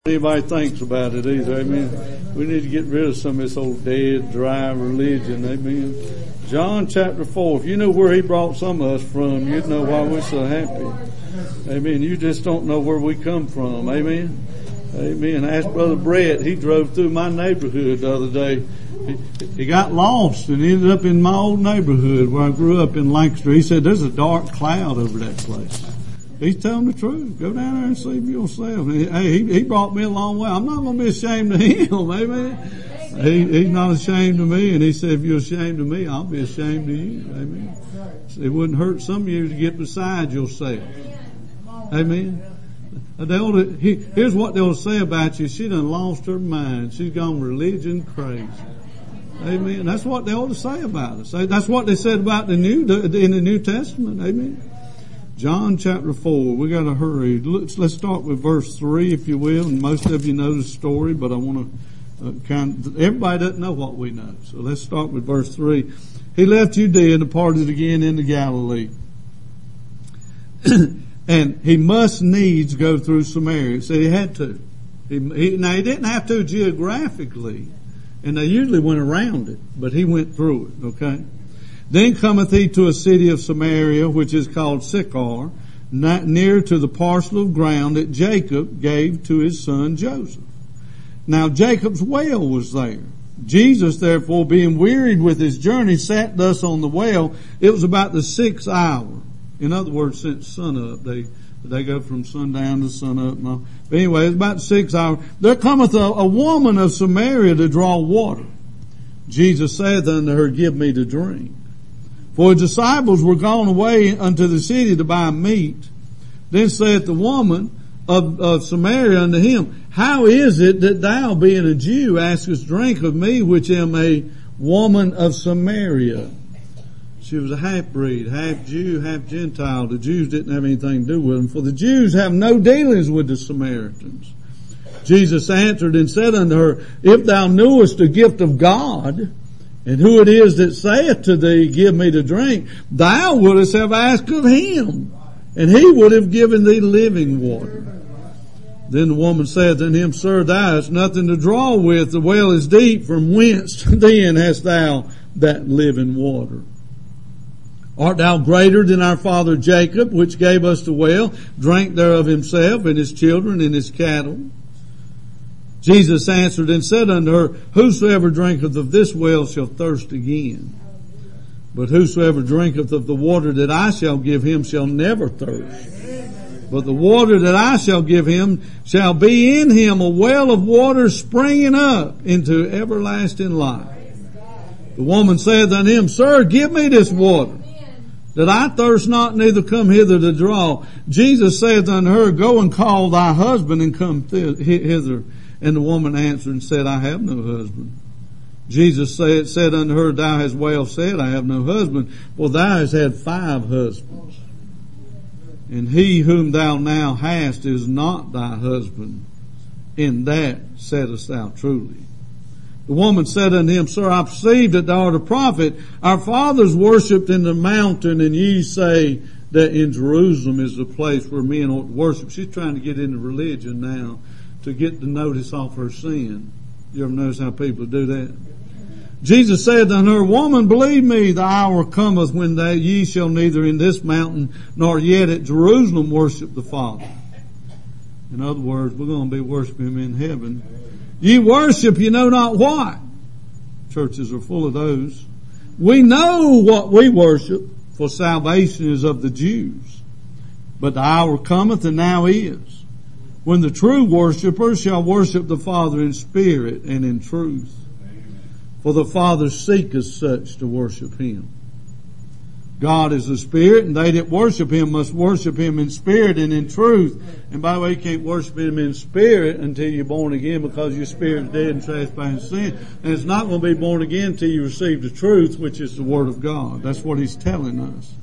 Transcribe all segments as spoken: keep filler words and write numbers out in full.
Anybody thinks about it either. Amen. We need to get rid of some of this old dead, dry religion. Amen. John chapter four. If you knew where he brought some of us from, you'd know why we're so happy. Amen. You just don't know where we come from. Amen. Amen. Ask Brother Brett. He drove through my neighborhood the other day. He, he got lost and ended up in my old neighborhood where I grew up in Lancaster. He said, there's a dark cloud over that place. He's telling the truth. Go down there and see for yourself. Hey, he, he brought me a long way. I'm not going to be ashamed of him. Amen. He, he's not ashamed of me. And he said, if you're ashamed of me, I'll be ashamed of you. Amen. It wouldn't hurt some of you to get beside yourself. Amen. They'll, he, here's what they'll say about you. She done lost her mind. She's gone religion crazy. Amen. That's what they ought to say about us. That's what they said about the new, in the New Testament. Amen. John chapter four. We got to hurry. Let's, let's start with verse three, if you will. And most of you know the story, but I want to uh, kind of, everybody doesn't know what we know. So let's start with verse three. He left Judea and departed again into Galilee. And he must needs go through Samaria. He said he had to. He, he, now he didn't have to geographically, and they usually went around it, but he went through it, okay? Then cometh he to a city of Samaria, which is called Sychar, not near to the parcel of ground that Jacob gave to his son Joseph. Now Jacob's well was there. Jesus, therefore, being wearied with his journey, sat thus on the well. It was about the sixth hour. In other words, since sun up, they they go from sundown to sun up. No. But anyway, it's about the sixth hour. There cometh a, a woman of Samaria to draw water. Jesus saith unto her, give me to drink. For his disciples were gone away unto the city to buy meat. Then saith the woman of, of Samaria unto him, how is it that thou, being a Jew, askest drink of me, which am a woman of Samaria? She was a half-breed, half Jew, half Gentile. The Jews didn't have anything to do with them, for the Jews have no dealings with the Samaritans. Jesus answered and said unto her, if thou knewest the gift of God, and who it is that saith to thee, give me to drink, thou wouldst have asked of him, and he would have given thee living water. Then the woman saith unto him, sir, thou hast nothing to draw with, the well is deep, from whence then hast thou that living water? Art thou greater than our father Jacob, which gave us the well, drank thereof himself, and his children, and his cattle? Jesus answered and said unto her, whosoever drinketh of this well shall thirst again. But whosoever drinketh of the water that I shall give him shall never thirst. But the water that I shall give him shall be in him a well of water springing up into everlasting life. The woman saith unto him, sir, give me this water, that I thirst not, neither come hither to draw. Jesus saith unto her, go and call thy husband and come th- hither. And the woman answered and said, I have no husband. Jesus said, said unto her, thou hast well said, I have no husband, for thou hast had five husbands. And he whom thou now hast is not thy husband. In that saidest thou truly. The woman said unto him, sir, I perceive that thou art a prophet. Our fathers worshipped in the mountain, and ye say that in Jerusalem is the place where men ought to worship. She's trying to get into religion now to get the notice off her sin. You ever notice how people do that? Jesus said unto her, woman, believe me, the hour cometh when they, ye shall neither in this mountain nor yet at Jerusalem worship the Father. In other words, we're going to be worshiping him in heaven. Ye worship, you know not what. Churches are full of those. We know what we worship, for salvation is of the Jews. But the hour cometh, and now is, when the true worshippers shall worship the Father in spirit and in truth. For the Father seeketh such to worship him. God is the Spirit, and they that worship him must worship him in spirit and in truth. And by the way, you can't worship him in spirit until you're born again, because your spirit is dead in trespass and sin. And it's not going to be born again until you receive the truth, which is the Word of God. That's what he's telling us.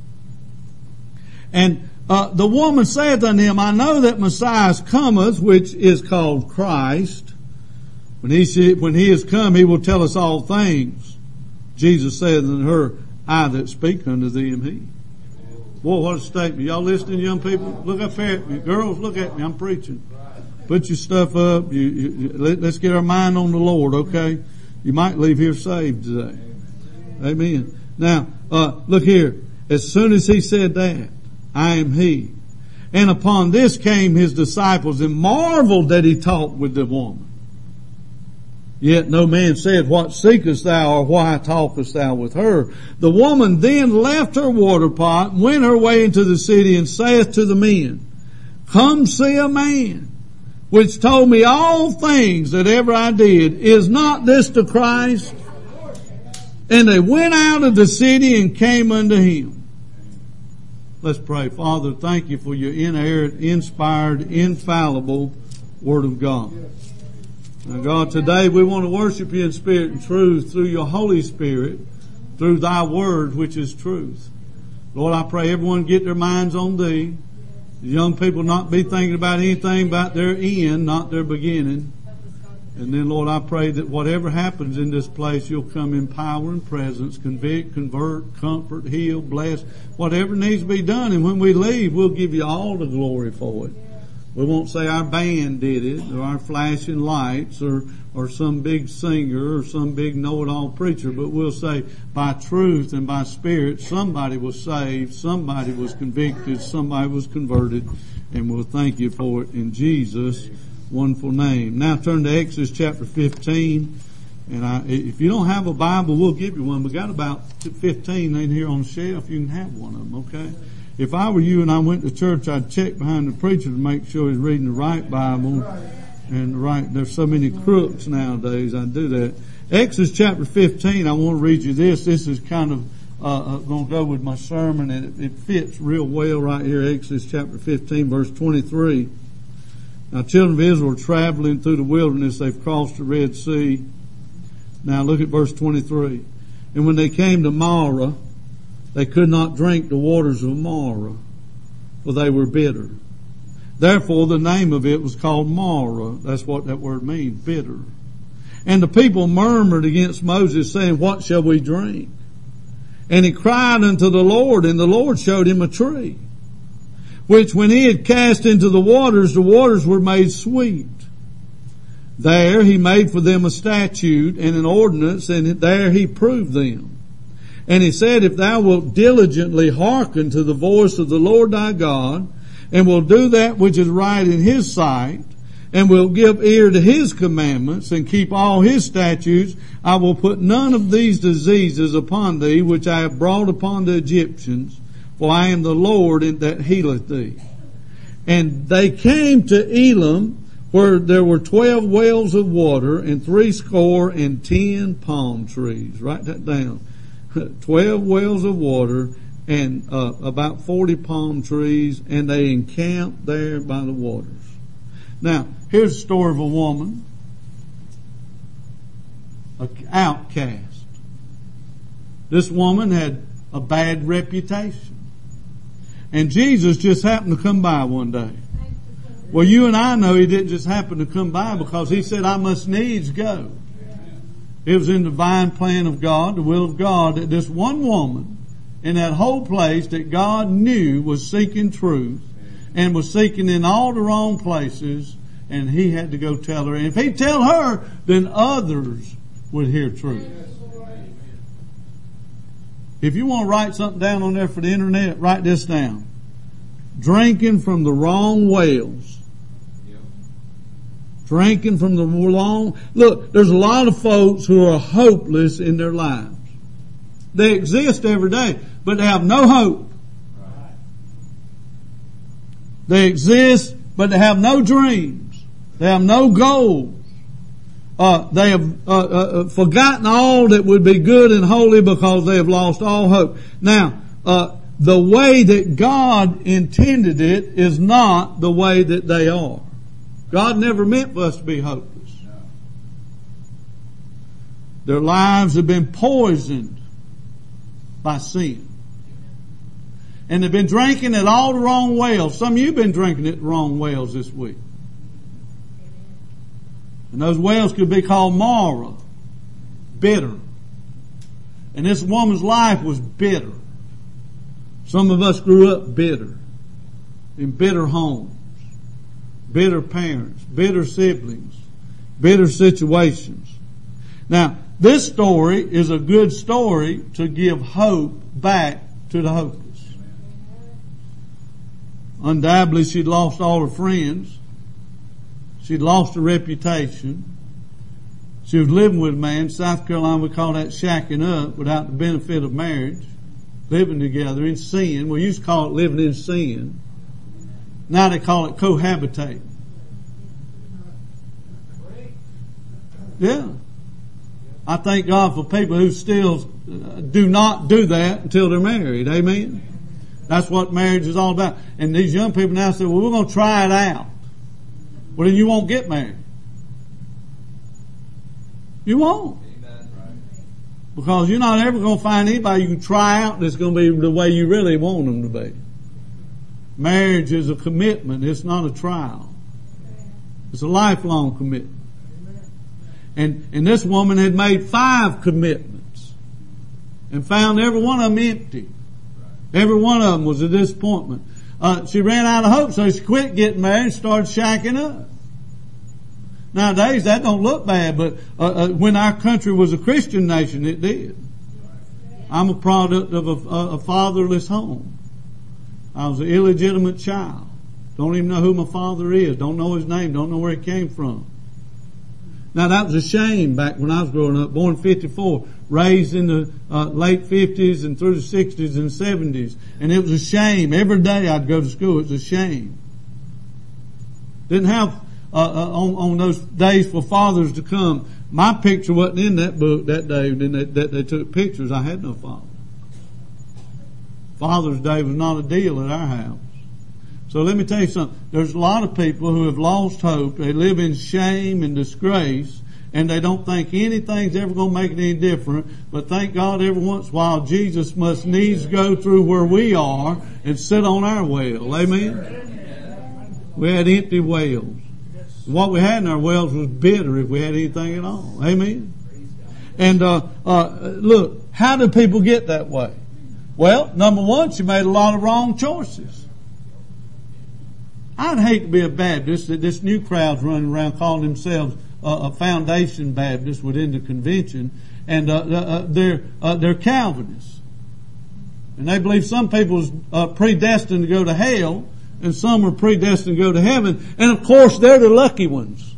And Uh, the woman saith unto him, I know that Messiah cometh, which is called Christ. When he, when he is come, he will tell us all things. Jesus saith unto her, I that speak unto thee am he. Boy, what a statement. Y'all listening, young people? Look up here at me. Girls, look at me. I'm preaching. put your stuff up. You, you, let, let's get our mind on the Lord, okay? You might leave here saved today. Amen. Now, uh, look here. As soon as he said that, I am he. And upon this came his disciples and marveled that he talked with the woman. Yet no man said, what seekest thou, or why talkest thou with her? The woman then left her water pot, went her way into the city, and saith to the men, come see a man, which told me all things that ever I did. Is not this the Christ? And they went out of the city and came unto him. Let's pray. Father, thank you for your inerrant, inspired, infallible Word of God. Now God, today we want to worship you in spirit and truth through your Holy Spirit, through thy word, which is truth. Lord, I pray everyone get their minds on thee. The young people not be thinking about anything about their end, not their beginning. And then, Lord, I pray that whatever happens in this place, you'll come in power and presence, convict, convert, comfort, heal, bless, whatever needs to be done. And when we leave, we'll give you all the glory for it. We won't say our band did it, or our flashing lights, or, or some big singer, or some big know-it-all preacher, but we'll say by truth and by spirit, somebody was saved, somebody was convicted, somebody was converted, and we'll thank you for it in Jesus' wonderful name. Now turn to Exodus chapter fifteen, and I, if you don't have a Bible, we'll give you one. We got about fifteen in here on the shelf. You can have one of them, okay? If I were you and I went to church, I'd check behind the preacher to make sure he's reading the right Bible. And the right, there's so many crooks nowadays, I'd do that. Exodus chapter fifteen, I want to read you this. This is kind of uh, going to go with my sermon, and it, it fits real well right here. Exodus chapter fifteen, verse twenty-three. Now, children of Israel are traveling through the wilderness. They've crossed the Red Sea. Now, look at verse twenty-three. And when they came to Marah, they could not drink the waters of Marah, for they were bitter. Therefore, the name of it was called Marah. That's what that word means, bitter. And the people murmured against Moses, saying, what shall we drink? And he cried unto the Lord, and the Lord showed him a tree, which when he had cast into the waters, the waters were made sweet. There he made for them a statute and an ordinance, and there he proved them. And he said, if thou wilt diligently hearken to the voice of the Lord thy God, and will do that which is right in his sight, and will give ear to his commandments, and keep all his statutes, I will put none of these diseases upon thee, which I have brought upon the Egyptians, for I am the Lord that healeth thee. And they came to Elim, where there were twelve wells of water, and three score and ten palm trees. Write that down. Twelve wells of water and uh, about forty palm trees, and they encamped there by the waters. Now, here's the story of a woman, an outcast. This woman had a bad reputation. And Jesus just happened to come by one day. Well, you and I know he didn't just happen to come by, because he said, I must needs go. It was in the divine plan of God, the will of God, that this one woman in that whole place that God knew was seeking truth and was seeking in all the wrong places, and he had to go tell her. And if he'd tell her, then others would hear truth. If you want to write something down on there for the internet, write this down. Drinking from the wrong wells. Drinking from the wrong... Look, there's a lot of folks who are hopeless in their lives. They exist every day, but they have no hope. They exist, but they have no dreams. They have no goals. Uh, they have uh, uh, forgotten all that would be good and holy, because they have lost all hope. Now, uh, the way that God intended it is not the way that they are. God never meant for us to be hopeless. Their lives have been poisoned by sin. And they've been drinking at all the wrong wells. Some of you have been drinking at the wrong wells this week. And those wells could be called Marah, bitter. And this woman's life was bitter. Some of us grew up bitter, in bitter homes. bitter parents, bitter siblings, bitter situations. Now, this story is a good story to give hope back to the hopeless. Undoubtedly, she'd lost all her friends. She'd lost her reputation. She was living with a man. South Carolina, we call that shacking up without the benefit of marriage. Living together in sin. We used to call it living in sin. Now they call it cohabitating. Yeah. I thank God for people who still do not do that until they're married. Amen. That's what marriage is all about. And these young people now say, well, we're going to try it out. Well, then you won't get married. You won't. Because you're not ever going to find anybody you can try out that's going to be the way you really want them to be. Marriage is a commitment. It's not a trial. It's a lifelong commitment. And, and this woman had made five commitments and found every one of them empty. Every one of them was a disappointment. Uh, she ran out of hope, so she quit getting married and started shacking up. Nowadays, that don't look bad, but uh, uh, when our country was a Christian nation, it did. I'm a product of a, a, a fatherless home. I was an illegitimate child. Don't even know who my father is. Don't know his name. Don't know where he came from. Now, that was a shame back when I was growing up. Born in fifty-four, raised in the uh, late fifties and through the sixties and seventies. And it was a shame. Every day I'd go to school. It was a shame. Didn't have, uh, uh, on, on those days for fathers to come. My picture wasn't in that book that day that they, that they took pictures. I had no father. Father's Day was not a deal at our house. So let me tell you something. There's a lot of people who have lost hope. They live in shame and disgrace, and they don't think anything's ever going to make it any different. But thank God every once in a while Jesus must needs go through where we are and sit on our well. Amen? We had empty wells. What we had in our wells was bitter if we had anything at all. Amen? And uh, uh, look, how do people get that way? Well, number one, she made a lot of wrong choices. I'd hate to be a Baptist that this new crowd's running around calling themselves uh, a Foundation Baptist within the convention, and uh, uh, they're uh, they're Calvinists, and they believe some people's uh, predestined to go to hell, and some are predestined to go to heaven, and of course they're the lucky ones.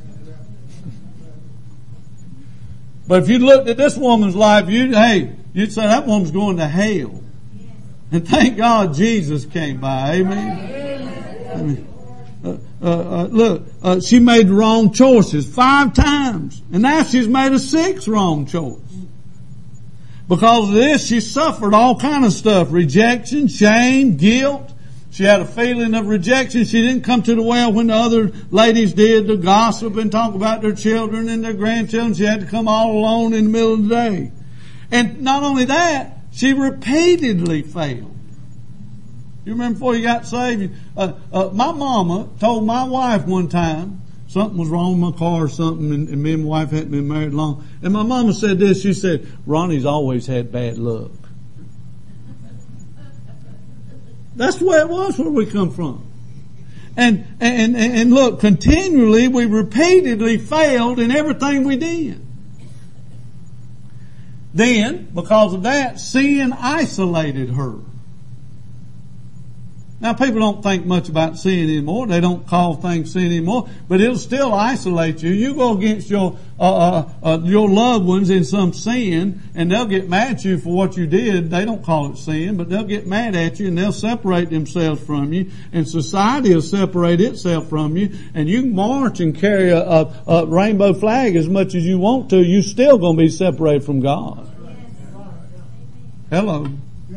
But if you looked at this woman's life, you hey, you'd say that woman's going to hell, and thank God Jesus came by. Amen. I mean, uh, uh, uh, look, uh, she made wrong choices five times, and now she's made a sixth wrong choice. Because of this, she suffered all kind of stuff: rejection, shame, guilt. She had a feeling of rejection. She didn't come to the well when the other ladies did to gossip and talk about their children and their grandchildren. She had to come all alone in the middle of the day. And not only that, she repeatedly failed. You remember before you got saved, uh, uh, my mama told my wife one time something was wrong with my car or something, and, and me and my wife hadn't been married long. And my mama said this, she said, Ronnie's always had bad luck. That's the way it was where we come from. And, and, and look, continually we repeatedly failed in everything we did. Then, because of that, sin isolated her. Now, people don't think much about sin anymore. They don't call things sin anymore, but it'll still isolate you. You go against your uh, uh, uh, your loved ones in some sin, and they'll get mad at you for what you did. They don't call it sin, but they'll get mad at you, and they'll separate themselves from you, and society will separate itself from you, and you can march and carry a, a, a rainbow flag as much as you want to. You're still going to be separated from God. Hello.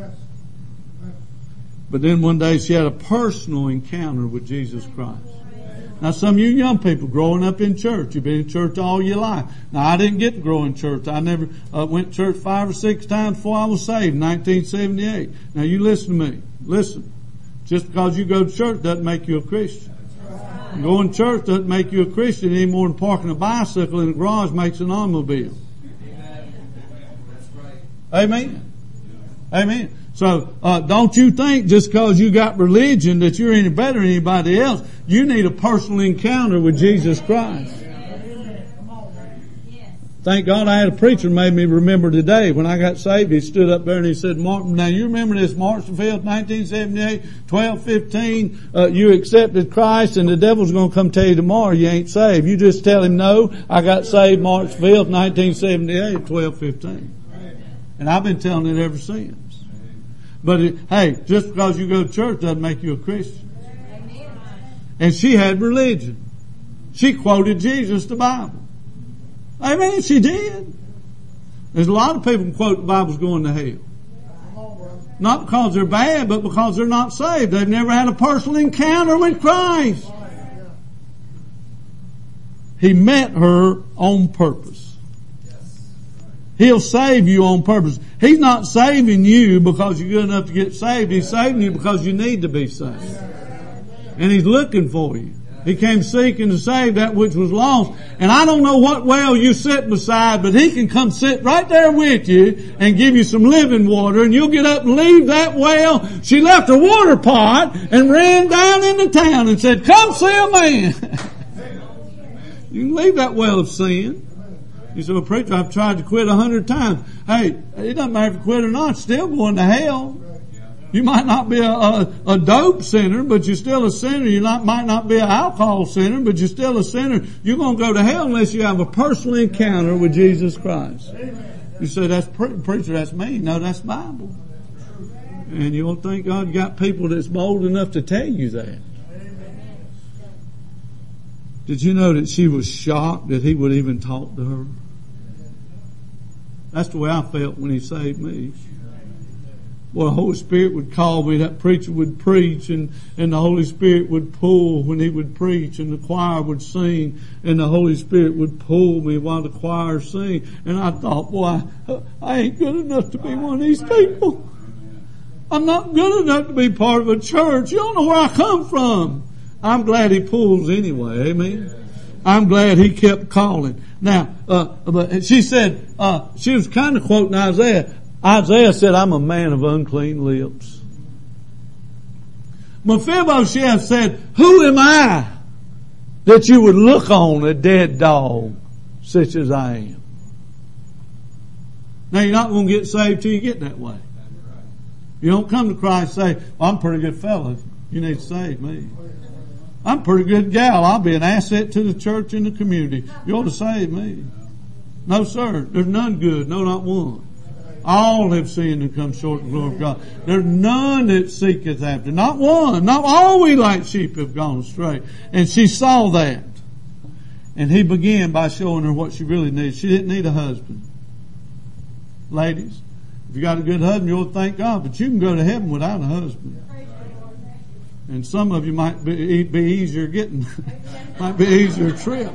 But then one day she had a personal encounter with Jesus Christ. Now some of you young people growing up in church, you've been in church all your life. Now I didn't get to grow in church. I never uh, went to church five or six times before I was saved in nineteen seventy-eight. Now you listen to me. Listen. Just because you go to church doesn't make you a Christian. Going to church doesn't make you a Christian any more than parking a bicycle in a garage makes an automobile. Amen. Amen. So, uh, don't you think just because you got religion that you're any better than anybody else. You need a personal encounter with Jesus Christ. Thank God I had a preacher made me remember today. When I got saved, he stood up there and he said, Martin, now you remember this March the fifth, nineteen seventy-eight, twelve fifteen, uh, you accepted Christ and the devil's going to come tell you tomorrow you ain't saved. You just tell him, no, I got saved March fifth, nineteen seventy-eight, twelve fifteen. And I've been telling it ever since. But it, hey, just because you go to church doesn't make you a Christian. And she had religion. She quoted Jesus, the Bible. I mean, she did. There's a lot of people who quote the Bible's going to hell. Not because they're bad, but because they're not saved. They've never had a personal encounter with Christ. He met her on purpose. He'll save you on purpose. He's not saving you because you're good enough to get saved. He's saving you because you need to be saved. And He's looking for you. He came seeking to save that which was lost. And I don't know what well you sit beside, but He can come sit right there with you and give you some living water, and you'll get up and leave that well. She left her water pot and ran down into town and said, come see a man. You can leave that well of sin. You say, well, preacher, I've tried to quit a hundred times. Hey, it doesn't matter if you quit or not, still going to hell. You might not be a, a, a dope sinner, but you're still a sinner. You not, might not be an alcohol sinner, but you're still a sinner. You're going to go to hell unless you have a personal encounter with Jesus Christ. You say, that's pre- preacher, that's me. No, that's Bible. And you won't think God got people that's bold enough to tell you that. Did you know that she was shocked that He would even talk to her? That's the way I felt when He saved me. Well, the Holy Spirit would call me, that preacher would preach, and, and the Holy Spirit would pull when he would preach, and the choir would sing, and the Holy Spirit would pull me while the choir sing. And I thought, boy, I, I ain't good enough to be one of these people. I'm not good enough to be part of a church. You don't know where I come from. I'm glad He pulls anyway, amen? I'm glad He kept calling. Now, uh, but she said, uh, she was kind of quoting Isaiah. Isaiah said, I'm a man of unclean lips. Mephibosheth said, who am I that you would look on a dead dog such as I am? Now, you're not going to get saved till you get that way. You don't come to Christ and say, well, I'm a pretty good fellow. You need to save me. I'm a pretty good gal. I'll be an asset to the church and the community. You ought to save me. No, sir. There's none good. No, not one. All have sinned and come short of the glory of God. There's none that seeketh after. Not one. Not all we like sheep have gone astray. And she saw that. And He began by showing her what she really needed. She didn't need a husband. Ladies, if you got a good husband, you'll thank God. But you can go to heaven without a husband. And some of you might be, be easier getting, might be easier trip.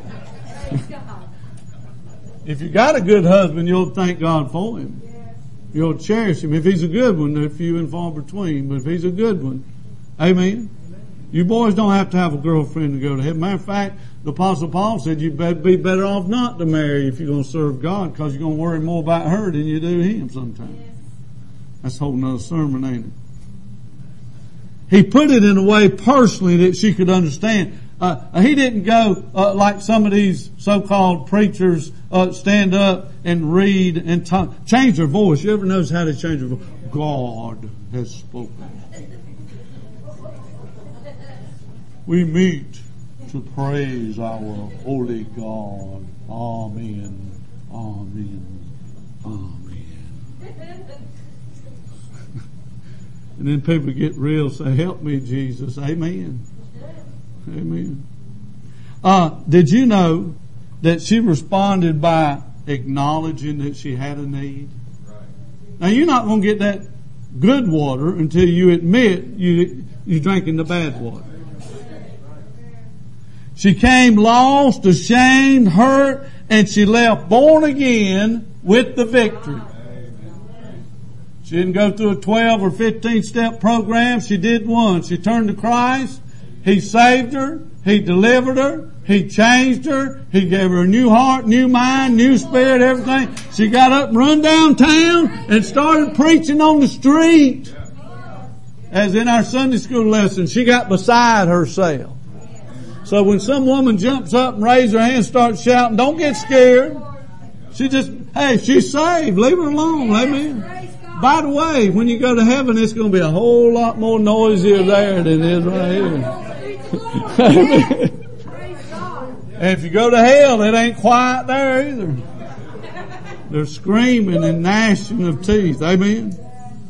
If you got a good husband, you'll thank God for him. You'll cherish him. If he's a good one, they're few and far between. But if he's a good one, amen. You boys don't have to have a girlfriend to go to heaven. Matter of fact, the Apostle Paul said you'd be better off not to marry if you're going to serve God, because you're going to worry more about her than you do Him sometimes. That's a whole nother sermon, ain't it? He put it in a way personally that she could understand. Uh, he didn't go uh, like some of these so-called preachers uh, stand up and read and talk, change their voice. You ever notice how they change their voice? God has spoken. We meet to praise our holy God. Amen. Amen. Amen. And then people get real, say, help me, Jesus. Amen. Amen. Uh, did you know that she responded by acknowledging that she had a need? Right. Now, you're not going to get that good water until you admit you, you're drinking the bad water. She came lost, ashamed, hurt, and she left born again with the victory. She didn't go through a twelve or fifteen step program. She did one. She turned to Christ. He saved her. He delivered her. He changed her. He gave her a new heart, new mind, new spirit, everything. She got up and run downtown and started preaching on the street. As in our Sunday school lesson, she got beside herself. So when some woman jumps up and raises her hand and starts shouting, don't get scared. She just, hey, she's saved. Leave her alone. Amen. By the way, when you go to heaven, it's going to be a whole lot more noisier there than it is right here. Amen. And if you go to hell, it ain't quiet there either. They're screaming and gnashing of teeth. Amen.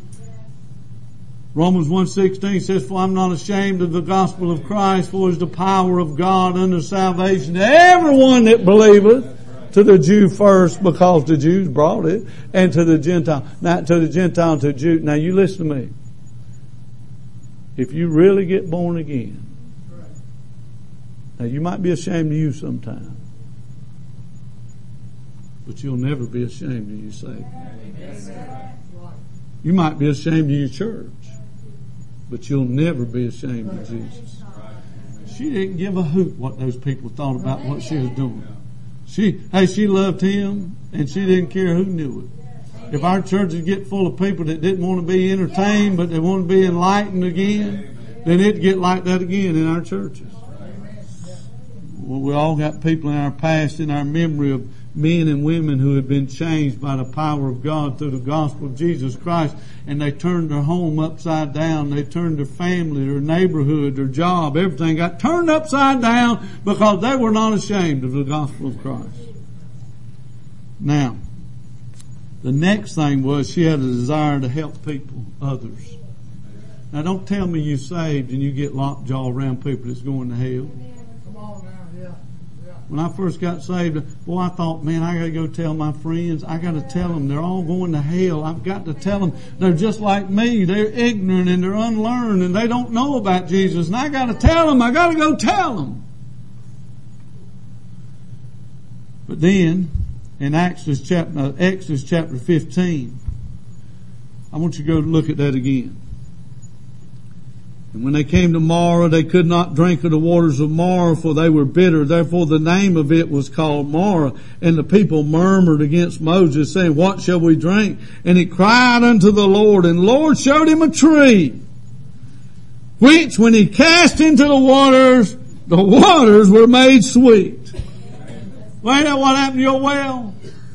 Romans one sixteen says, for I'm not ashamed of the gospel of Christ, for it is the power of God unto salvation to everyone that believeth, to the Jew first, because the Jews brought it, and to the Gentile. Not to the Gentile and to the Jew. Now you listen to me. If you really get born again, now you might be ashamed of you sometime, but you'll never be ashamed of your Savior. You might be ashamed of your church, but you'll never be ashamed of Jesus. She didn't give a hoot what those people thought about what she was doing. She, hey, she loved Him, and she didn't care who knew it. If our churches get full of people that didn't want to be entertained, but they want to be enlightened again, then it'd get like that again in our churches. Well, we all got people in our past, in our memory, of men and women who had been changed by the power of God through the gospel of Jesus Christ, and they turned their home upside down. They turned their family, their neighborhood, their job, everything got turned upside down because they were not ashamed of the gospel of Christ. Now, the next thing was she had a desire to help people, others. Now don't tell me you're saved and you get lockjaw around people that's going to hell. When I first got saved, boy, I thought, man, I gotta go tell my friends. I gotta tell them they're all going to hell. I've got to tell them they're just like me. They're ignorant and they're unlearned and they don't know about Jesus. And I gotta tell them. I gotta go tell them. But then, in Exodus chapter, Exodus chapter fifteen, I want you to go look at that again. And when they came to Marah, they could not drink of the waters of Marah, for they were bitter. Therefore the name of it was called Marah. And the people murmured against Moses, saying, what shall we drink? And he cried unto the Lord, and the Lord showed him a tree, which when he cast into the waters, the waters were made sweet. Well, ain't that what happened to your well?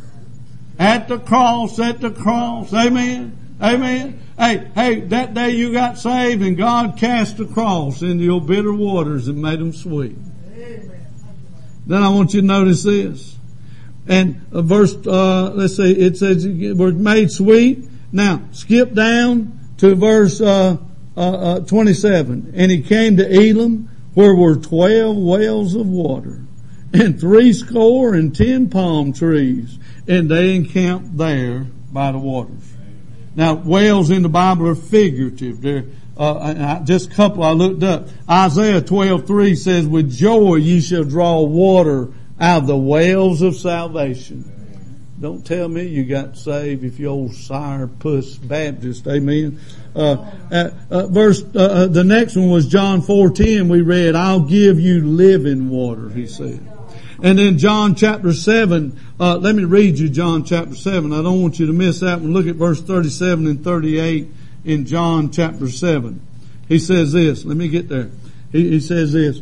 At the cross, at the cross. Amen. Amen. Hey, hey, that day you got saved and God cast the cross into your bitter waters and made them sweet. Amen. Then I want you to notice this. And uh, verse, uh, let's see, it says we're made sweet. Now, skip down to verse, uh, uh, uh, twenty-seven. And he came to Elim, where were twelve wells of water, and three score and ten palm trees, and they encamped there by the waters. Now, wells in the Bible are figurative. They're, uh, just a couple I looked up. Isaiah twelve three says, with joy ye shall draw water out of the wells of salvation. Don't tell me you got saved if you old sire puss Baptist. Amen. Uh, uh, uh verse, uh, the next one was John four ten. We read, I'll give you living water, he said. And then John chapter seven, uh, let me read you John chapter seven. I don't want you to miss that one. Look at verse thirty-seven and thirty-eight in John chapter seven. He says this, let me get there. He, he says this.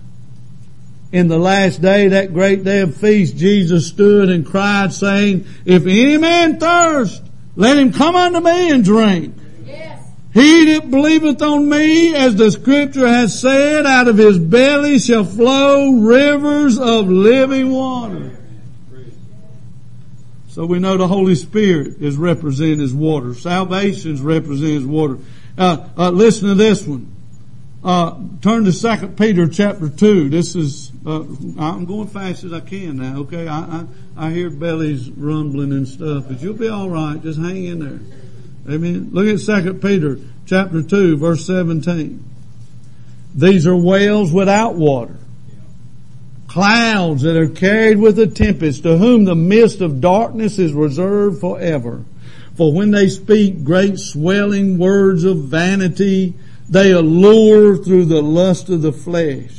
In the last day, that great day of feast, Jesus stood and cried, saying, if any man thirst, let him come unto me and drink. He that believeth on me, as the scripture has said, out of his belly shall flow rivers of living water. So we know the Holy Spirit is represented as water. Salvation is represented as water. Uh, uh, listen to this one. Uh, turn to Second Peter chapter two. This is, uh, I'm going fast as I can now, okay? I, I, I hear bellies rumbling and stuff, but you'll be alright. Just hang in there. Amen. Look at Second Peter chapter two, verse seventeen. These are wells without water, clouds that are carried with a tempest, to whom the mist of darkness is reserved forever. For when they speak great swelling words of vanity, they allure through the lust of the flesh.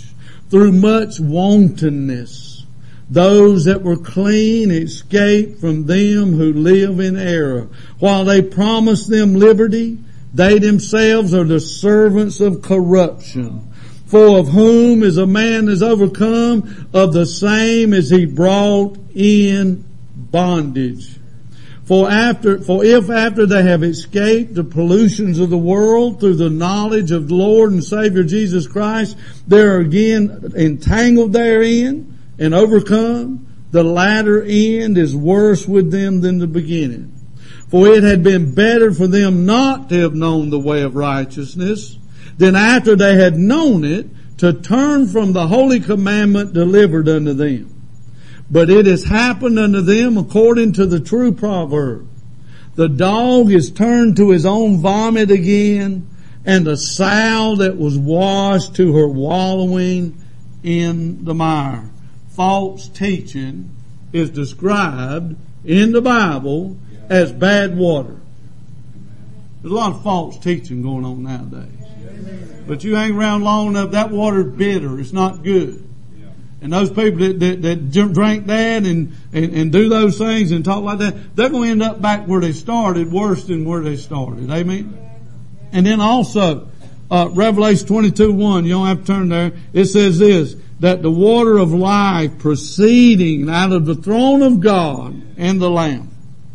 through much wantonness. Those that were clean escaped from them who live in error. While they promise them liberty, they themselves are the servants of corruption. For of whom is a man is overcome, of the same is he brought in bondage. For after, for if after they have escaped the pollutions of the world through the knowledge of the Lord and Savior Jesus Christ, they are again entangled therein and overcome, the latter end is worse with them than the beginning. For it had been better for them not to have known the way of righteousness, than after they had known it, to turn from the holy commandment delivered unto them. But it has happened unto them according to the true proverb. The dog is turned to his own vomit again, and the sow that was washed to her wallowing in the mire. False teaching is described in the Bible as bad water. There's a lot of false teaching going on nowadays. But you hang around long enough, that water's bitter. It's not good. And those people that, that, that drink that and, and, and do those things and talk like that, they're going to end up back where they started, worse than where they started. Amen? And then also, uh, Revelation twenty-two one, you don't have to turn there. It says this, that the water of life proceeding out of the throne of God and the Lamb.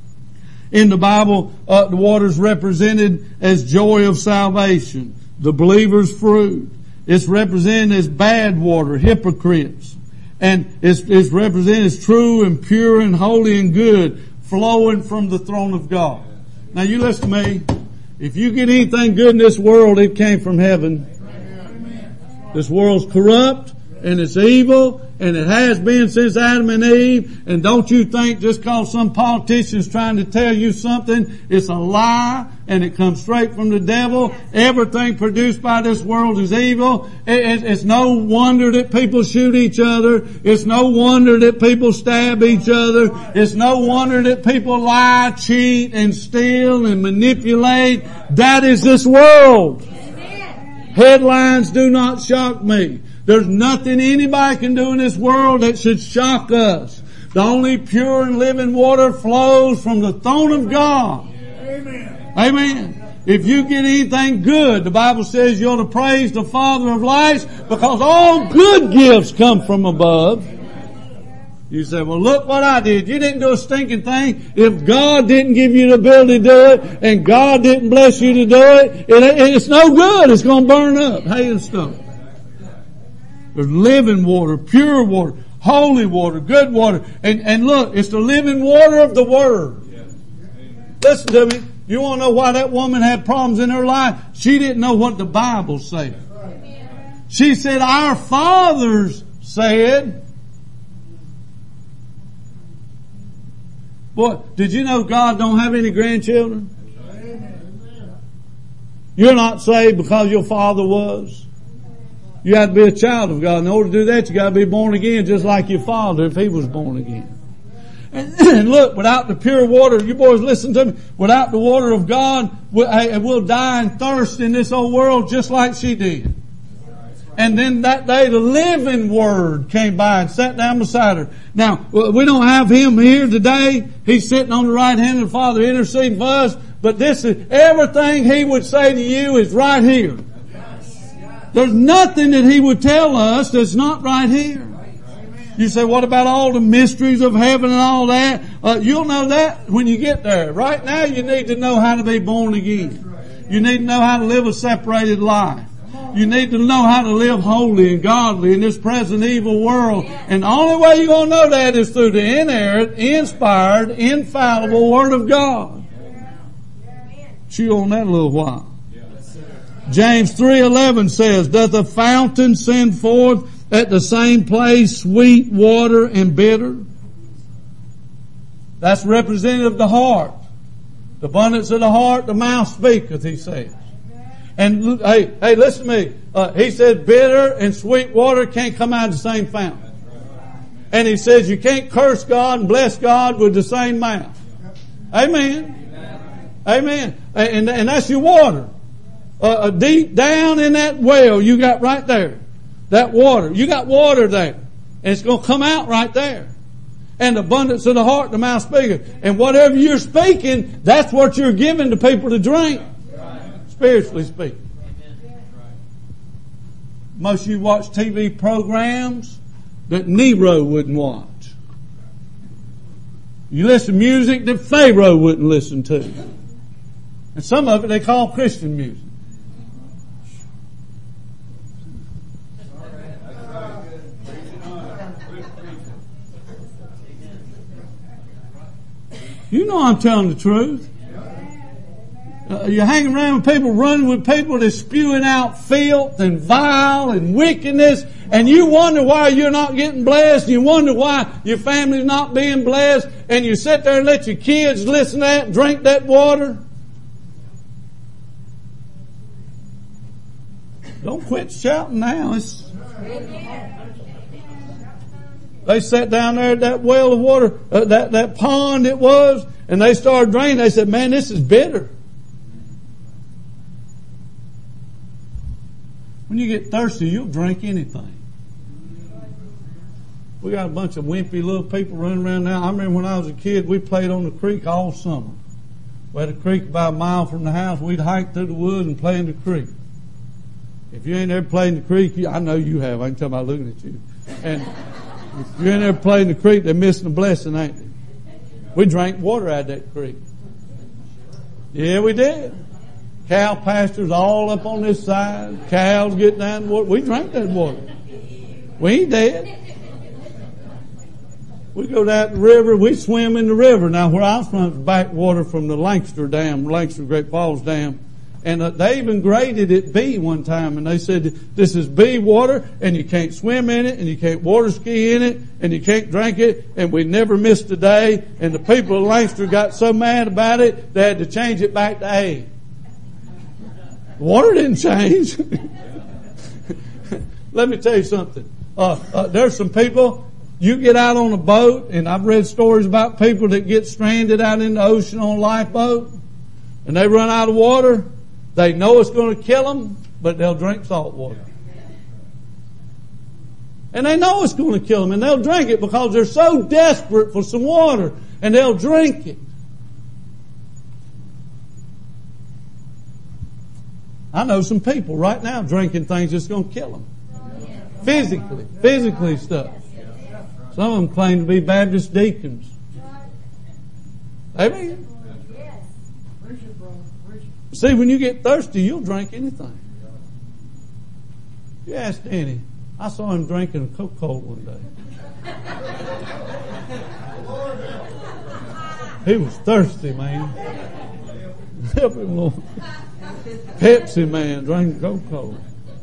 In the Bible, uh, the water is represented as joy of salvation, the believer's fruit. It's represented as bad water, hypocrites. And it's, it's represented as true and pure and holy and good, flowing from the throne of God. Now you listen to me. If you get anything good in this world, it came from heaven. This world's corrupt and it's evil, and it has been since Adam and Eve. And don't you think just because some politician's trying to tell you something, it's a lie and it comes straight from the devil. Everything produced by this world is evil. It, it, it's no wonder that people shoot each other. It's no wonder that people stab each other. It's no wonder that people lie, cheat, and steal and manipulate. That is this world. Headlines do not shock me. There's nothing anybody can do in this world that should shock us. The only pure and living water flows from the throne of God. Amen. Amen. If you get anything good, the Bible says you're to praise the Father of lights, because all good gifts come from above. You say, well, look what I did. You didn't do a stinking thing. If God didn't give you the ability to do it, and God didn't bless you to do it, it it's no good. It's going to burn up. Hay and stuff. There's living water, pure water, holy water, good water. And, and look, it's the living water of the Word. Listen to me. You want to know why that woman had problems in her life? She didn't know what the Bible said. She said, our fathers said. Boy, did you know God don't have any grandchildren? You're not saved because your father was. You have to be a child of God. In order to do that, you got to be born again, just like your father if he was born again. And, and look, without the pure water, you boys listen to me, without the water of God, we'll, we'll die and thirst in this old world just like she did. And then that day the living Word came by and sat down beside her. Now, we don't have Him here today. He's sitting on the right hand of the Father interceding for us. But this is, everything He would say to you is right here. There's nothing that He would tell us that's not right here. You say, what about all the mysteries of heaven and all that? Uh, you'll know that when you get there. Right now you need to know how to be born again. You need to know how to live a separated life. You need to know how to live holy and godly in this present evil world. And the only way you're going to know that is through the inerrant, inspired, infallible Word of God. Chew on that a little while. James three eleven says, doth a fountain send forth at the same place sweet water and bitter? That's representative of the heart. The abundance of the heart, the mouth speaketh, he says. And hey, hey, listen to me. Uh, he said bitter and sweet water can't come out of the same fountain. And he says you can't curse God and bless God with the same mouth. Amen. Amen. And, and that's your water. Uh, deep down in that well you got right there. that water. You got water there. And it's going to come out right there. And the abundance of the heart, the mouth speaketh. And whatever you're speaking, that's what you're giving to people to drink. Spiritually speaking. Most of you watch T V programs that Nero wouldn't watch. You listen to music that Pharaoh wouldn't listen to. And some of it they call Christian music. You know I'm telling the truth. Uh, you're hanging around with people, running with people that's spewing out filth and vile and wickedness, and you wonder why you're not getting blessed, and you wonder why your family's not being blessed, and you sit there and let your kids listen to that and drink that water. Don't quit shouting now. It's, they sat down there at that well of water, uh, that, that pond it was, and they started draining. They said, man, this is bitter. When you get thirsty, you'll drink anything. We got a bunch of wimpy little people running around now. I remember when I was a kid, we played on the creek all summer. We had a creek about a mile from the house. We'd hike through the woods and play in the creek. If you ain't ever played in the creek, you, I know you have. I can tell by looking at you. And if you ain't ever played in the creek, they're missing a blessing, ain't they? We drank water out of that creek. Yeah, we did. Cow pastures all up on this side. Cows get down the water. We drank that water. We ain't dead. We go down the river. We swim in the river. Now, where I was from, it's backwater from the Lancaster Dam, Lancaster Great Falls Dam. And uh, they even graded it B one time, and they said, this is B water, and you can't swim in it, and you can't water ski in it, and you can't drink it, and we never missed a day. And the people of Lancaster got so mad about it, they had to change it back to A. The water didn't change. Let me tell you something. Uh, uh, there's some people, you get out on a boat, and I've read stories about people that get stranded out in the ocean on a lifeboat, and they run out of water. They know it's going to kill them, but they'll drink salt water. And they know it's going to kill them, and they'll drink it because they're so desperate for some water, and they'll drink it. I know some people right now drinking things that's going to kill them. Physically, physically stuff. Some of them claim to be Baptist deacons. Amen. See, when you get thirsty, you'll drink anything. You ask Danny. I saw him drinking a Coca-Cola one day. He was thirsty, man. Help him, Lord. Pepsi man drinking Coca-Cola.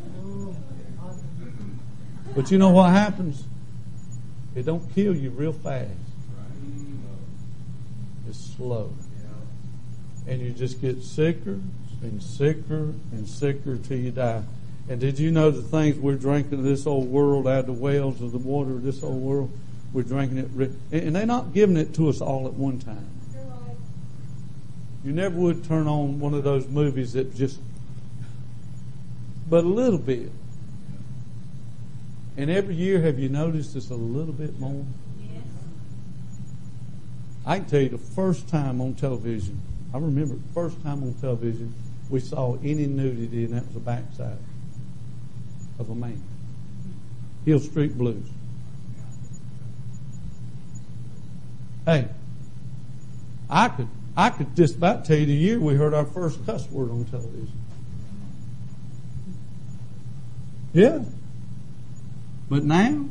But you know what happens? It don't kill you real fast. It's slow. And you just get sicker and sicker and sicker till you die. And did you know the things we're drinking of this old world out of the wells of the water of this old world? We're drinking it. And they're not giving it to us all at one time. You never would turn on one of those movies that just, but a little bit. And every year, have you noticed it's a little bit more? I can tell you the first time on television, I remember the first time on television we saw any nudity, and that was the backside of a man. Hill Street Blues. Hey, I could I could just about tell you the year we heard our first cuss word on television. Yeah. But now,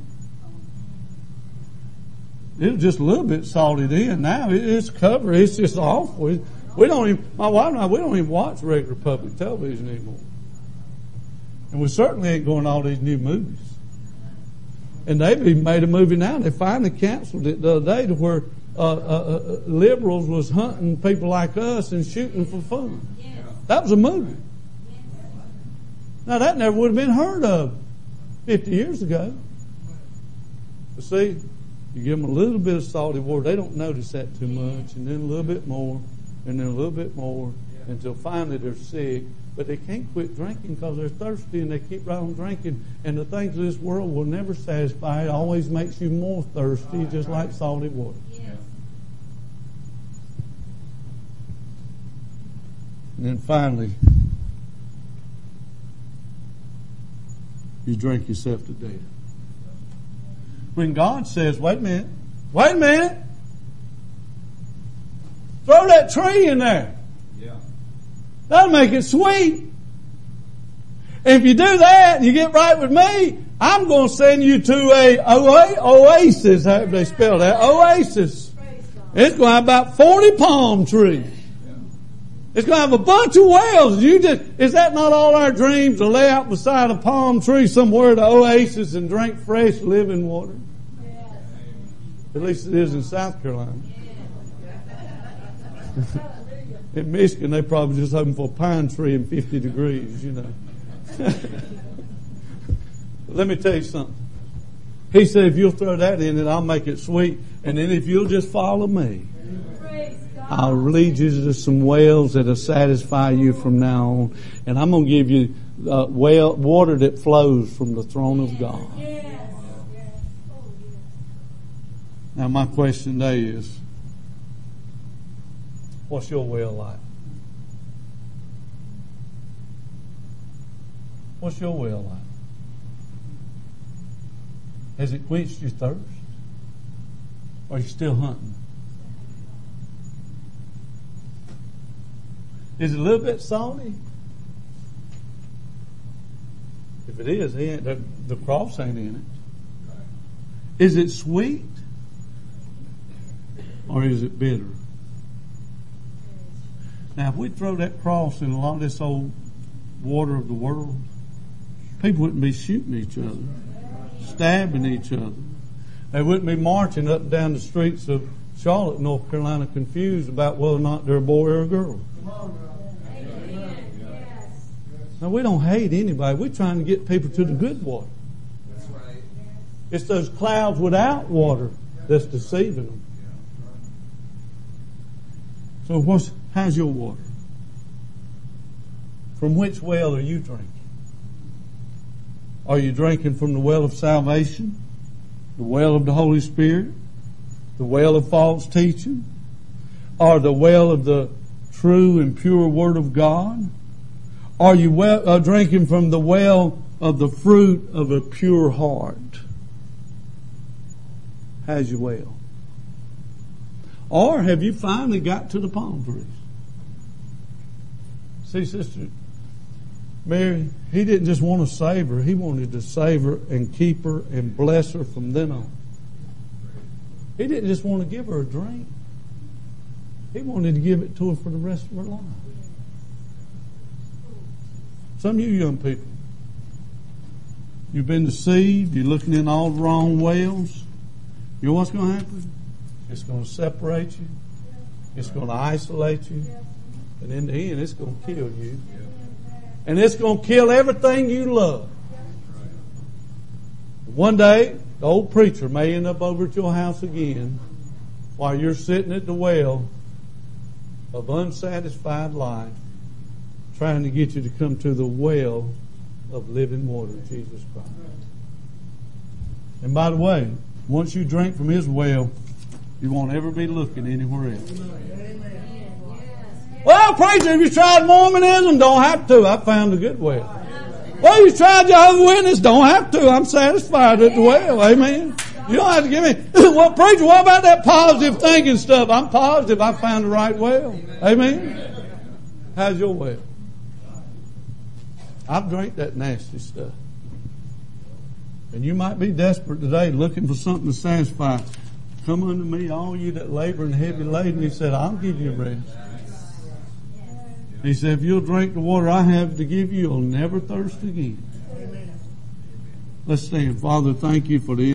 it was just a little bit salty then. Now it's covered. It's just awful. We don't even, my wife and I, we don't even watch regular public television anymore. And we certainly ain't going to all these new movies. And they've even made a movie now. They finally canceled it the other day to where uh, uh, uh, liberals was hunting people like us and shooting for fun. Yes. That was a movie. Yes. Now that never would have been heard of fifty years ago. But see, you give them a little bit of salty water, they don't notice that too much, and then a little bit more, and then a little bit more, until finally they're sick, but they can't quit drinking because they're thirsty and they keep right on drinking. And the things of this world will never satisfy. It always makes you more thirsty, just like salty water. Yes. And then finally, you drink yourself to death. When God says, wait a minute, wait a minute, throw that tree in there. Yeah. That'll make it sweet. And if you do that and you get right with me, I'm going to send you to a oasis, however they spell that, oasis. It's going to have about forty palm trees. It's going to have a bunch of wells. You just, is that not all our dreams, to lay out beside a palm tree somewhere at an oasis and drink fresh living water? Yes. At least it is in South Carolina. In Michigan, they probably just hoping for a pine tree in fifty degrees, you know. Let me tell you something. He said, if you'll throw that in it, I'll make it sweet. And then if you'll just follow me, I'll lead you to some wells that'll satisfy you from now on. And I'm going to give you uh, well, water that flows from the throne of God. Yes. Yes. Oh, yes. Now my question today is, what's your well like? What's your well like? Has it quenched your thirst? Or are you still hunting? Is it a little bit salty? If it is, he ain't, the, the cross ain't in it. Is it sweet? Or is it bitter? Now, if we throw that cross in a lot of this old water of the world, people wouldn't be shooting each other, stabbing each other. They wouldn't be marching up and down the streets of Charlotte, North Carolina, confused about whether or not they're a boy or a girl. Now, we don't hate anybody. We're trying to get people to the good water. That's right. It's those clouds without water that's deceiving them. So what's, how's your water? From which well are you drinking? Are you drinking from the well of salvation? The well of the Holy Spirit? The well of false teaching? Or the well of the true and pure Word of God? Are you well, uh, drinking from the well of the fruit of a pure heart? How's your well? Or have you finally got to the palm trees? See, Sister Mary, he didn't just want to save her. He wanted to save her and keep her and bless her from then on. He didn't just want to give her a drink. He wanted to give it to her for the rest of her life. Some of you young people, you've been deceived. You're looking in all the wrong wells. You know what's going to happen? It's going to separate you. It's going to isolate you. And in the end, it's going to kill you. And it's going to kill everything you love. One day, the old preacher may end up over at your house again while you're sitting at the well of unsatisfied life, trying to get you to come to the well of living water, Jesus Christ. And by the way, once you drink from His well, you won't ever be looking anywhere else. Well, preacher, have you tried Mormonism? Don't have to. I found a good well. Well, you tried Jehovah's Witness? Don't have to. I'm satisfied at the well. Amen. You don't have to give me, well, preacher, what about that positive thinking stuff? I'm positive I found the right well. Amen. How's your well? I've drank that nasty stuff. And you might be desperate today looking for something to satisfy. Come unto me, all you that labor and heavy laden. He said, I'll give you rest. He said, if you'll drink the water I have to give you, you'll never thirst again. Let's stand. Father, thank you for this.